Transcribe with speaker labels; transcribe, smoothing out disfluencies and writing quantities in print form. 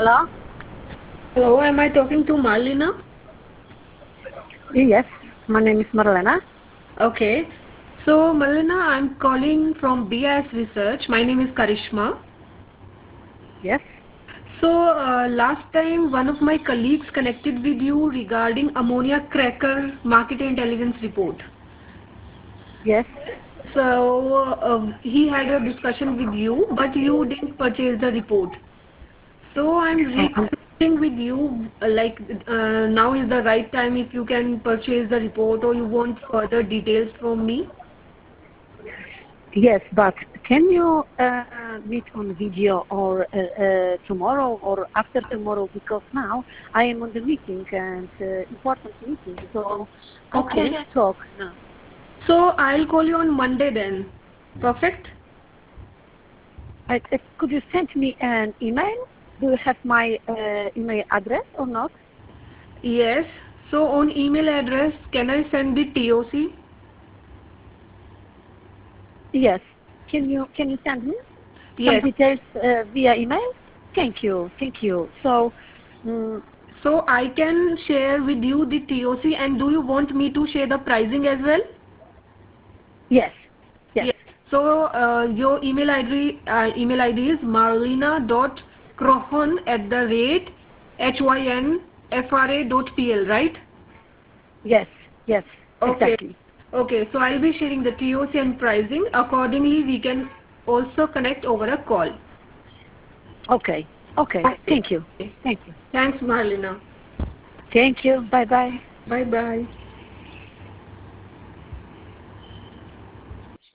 Speaker 1: Hello?
Speaker 2: Hello, am I talking to Marlena?
Speaker 1: Yes, my name is Marlena.
Speaker 2: Okay. So, Marlena, I'm calling from BIS Research. My name is Karishma.
Speaker 1: Yes,
Speaker 2: So, last time one of my colleagues connected with you regarding ammonia cracker market intelligence report.
Speaker 1: yes.
Speaker 2: So, he had a discussion with you, but you didn't purchase the report. So, I'm
Speaker 1: Um,
Speaker 2: reconnecting with you, now is the right time if you can purchase the report or you want further details from me.
Speaker 1: yes, but can you meet on video or tomorrow or after tomorrow? Because now I am on the meeting and important meeting. So how can
Speaker 2: Okay.
Speaker 1: I talk now?
Speaker 2: So I'll call you on Monday then. Perfect?
Speaker 1: Could you send me an email? Do you have my email address or not?
Speaker 2: Yes. So on email address, can I send the TOC?
Speaker 1: Yes. Can you send me some
Speaker 2: Yes.
Speaker 1: details via email? Thank you. Thank you. So. mm
Speaker 2: So I can share with you the TOC, and do you want me to share the pricing as well?
Speaker 1: Yes, yes,
Speaker 2: Yes. So your email ID is marlena.crohon@hynfra.pl, right?
Speaker 1: yes, yes,
Speaker 2: Okay.
Speaker 1: exactly.
Speaker 2: Okay. So I'll be sharing the TOC and pricing. Accordingly, we can also connect over a call.
Speaker 1: Okay, okay.
Speaker 2: Okay.
Speaker 1: Thank you. Thank you.
Speaker 2: Thanks, Marlena.
Speaker 1: Thank you. Bye bye.
Speaker 2: Bye bye.